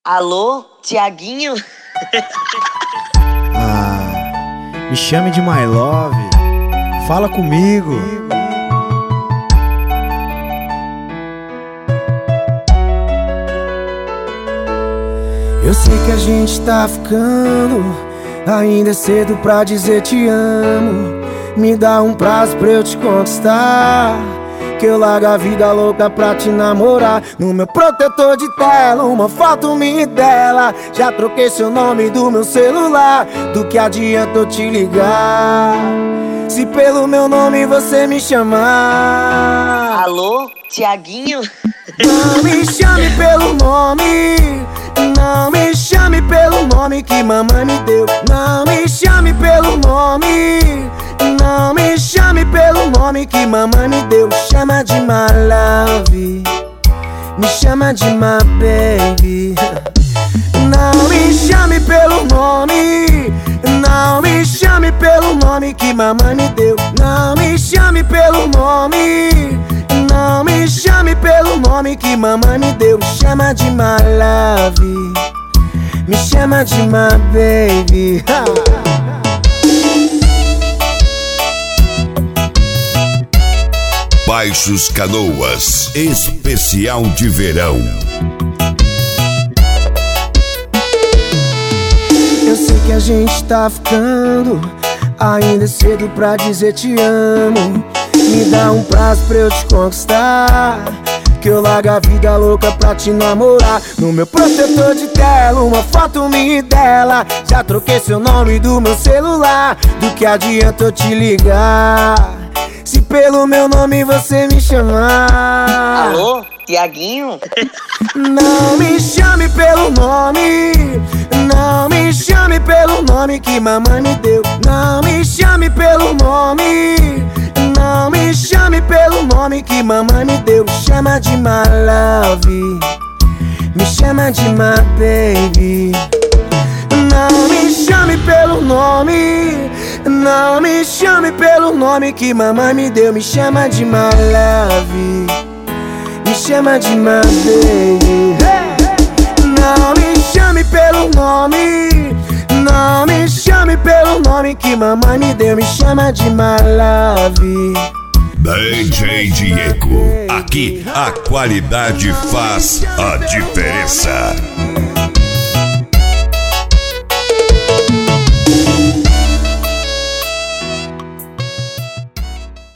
Alô, Tiaguinho? Me chame de My Love. Fala comigo. Eu sei que a gente tá ficando, ainda é cedo pra dizer te amo. Me dá um prazo pra eu te conquistar, que eu largo a vida louca pra te namorar. No meu protetor de tela, uma foto minha e dela. Já troquei seu nome do meu celular. Do que adianta eu te ligar, se pelo meu nome você me chamar? Alô, Tiaguinho? Não me chame pelo nome, não me chame pelo nome que mamãe me deu. Não me chame pelo nome, não me chame pelo nome que mamãe me deu. Chama de my love, me chama de my baby. Não me chame pelo nome, não me chame pelo nome que mamãe me deu. Não me chame pelo nome, não me chame pelo nome que mamãe me deu. Chama de my love, me chama de my baby. Baixos Canoas, especial de verão. Eu sei que a gente tá ficando, ainda é cedo pra dizer te amo. Me dá um prazo pra eu te conquistar, que eu largo a vida louca pra te namorar. No meu protetor de tela, uma foto minha e dela. Já troquei seu nome do meu celular. Do que adianta eu te ligar, se pelo meu nome você me chamar? Alô, Tiaguinho? Não me chame pelo nome, não me chame pelo nome que mamãe me deu. Não me chame pelo nome, não me chame pelo nome que mamãe me deu. Chama de my love, me chama de my baby. Não me chame pelo nome, não me chame pelo nome que mamãe me deu. Me chama de my love, me chama de my baby. Não me chame pelo nome, não me chame pelo nome que mamãe me deu. Me chama de my love. DJ Diego, aqui a qualidade faz a diferença.